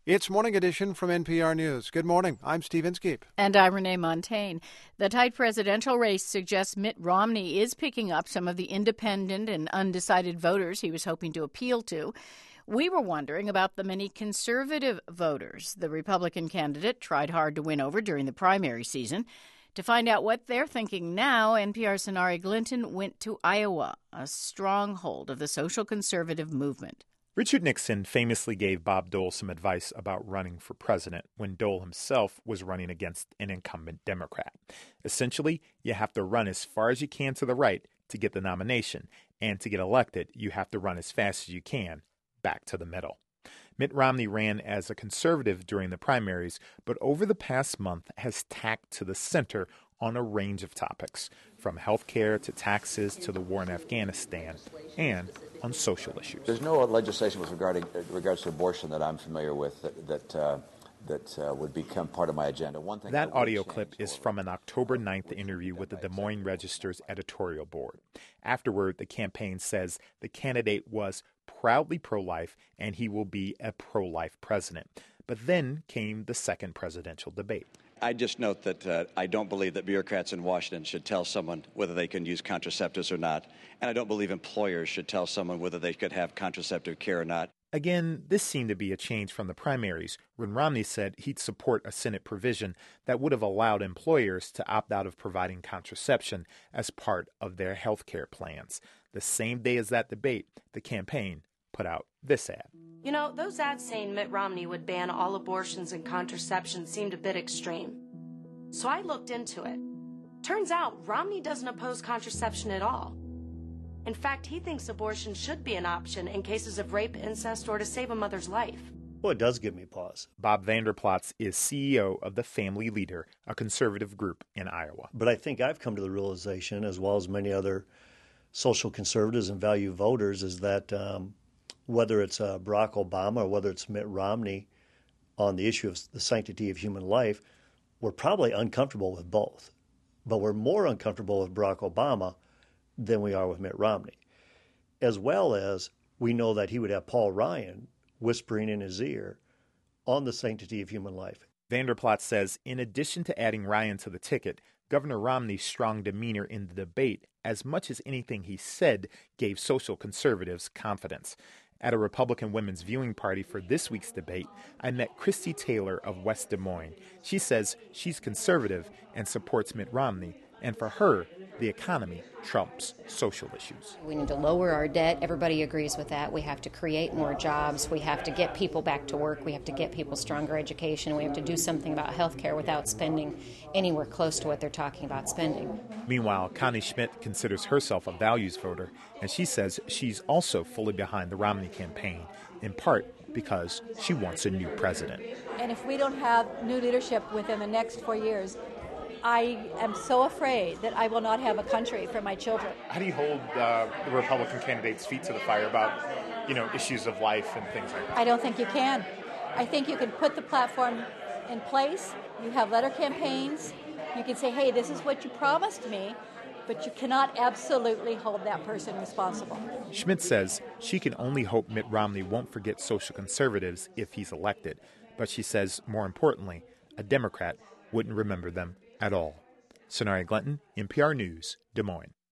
It's Morning Edition from NPR News. Good morning. I'm Steve Inskeep. And I'm Renee Montagne. The tight presidential race suggests Mitt Romney is picking up some of the independent and undecided voters he was hoping to appeal to. We were wondering about the many conservative voters the Republican candidate tried hard to win over during the primary season. To find out what they're thinking now, NPR's Sonari Glinton went to Iowa, a stronghold of the social conservative movement. Richard Nixon famously gave Bob Dole some advice about running for president when Dole himself was running against an incumbent Democrat. Essentially, you have to run as far as you can to the right to get the nomination, and to get elected, you have to run as fast as you can back to the middle. Mitt Romney ran as a conservative during the primaries, but over the past month has tacked to the center on a range of topics, from health care to taxes to the war in Afghanistan, and on social issues. There's no legislation with regards to abortion that I'm familiar with that would become part of my agenda. One thing that audio clip is from an October 9th interview with the Des Moines Register's editorial board. Afterward, the campaign says the candidate was proudly pro-life and he will be a pro-life president. But then came the second presidential debate. I just note that I don't believe that bureaucrats in Washington should tell someone whether they can use contraceptives or not. And I don't believe employers should tell someone whether they could have contraceptive care or not. Again, this seemed to be a change from the primaries, when Romney said he'd support a Senate provision that would have allowed employers to opt out of providing contraception as part of their health care plans. The same day as that debate, the campaign put out this ad. You know, those ads saying Mitt Romney would ban all abortions and contraception seemed a bit extreme. So I looked into it. Turns out Romney doesn't oppose contraception at all. In fact, he thinks abortion should be an option in cases of rape, incest, or to save a mother's life. Well, it does give me pause. Bob Vander Plaats is CEO of the Family Leader, a conservative group in Iowa. But I think I've come to the realization, as well as many other social conservatives and value voters, is that whether it's Barack Obama or whether it's Mitt Romney on the issue of the sanctity of human life, we're probably uncomfortable with both. But we're more uncomfortable with Barack Obama than we are with Mitt Romney. As well as we know that he would have Paul Ryan whispering in his ear on the sanctity of human life. Vander Plaats says in addition to adding Ryan to the ticket, Governor Romney's strong demeanor in the debate, as much as anything he said, gave social conservatives confidence. At a Republican women's viewing party for this week's debate, I met Christy Taylor of West Des Moines. She says she's conservative and supports Mitt Romney, and for her, the economy trumps social issues. We need to lower our debt. Everybody agrees with that. We have to create more jobs. We have to get people back to work. We have to get people stronger education. We have to do something about health care without spending anywhere close to what they're talking about spending. Meanwhile, Connie Schmidt considers herself a values voter, and she says she's also fully behind the Romney campaign, in part because she wants a new president. And if we don't have new leadership within the next 4 years, I am so afraid that I will not have a country for my children. How do you hold the Republican candidates' feet to the fire about, issues of life and things like that? I don't think you can. I think you can put the platform in place. You have letter campaigns. You can say, hey, this is what you promised me, but you cannot absolutely hold that person responsible. Schmidt says she can only hope Mitt Romney won't forget social conservatives if he's elected. But she says, more importantly, a Democrat wouldn't remember them at all. Sonari Glinton, NPR News, Des Moines.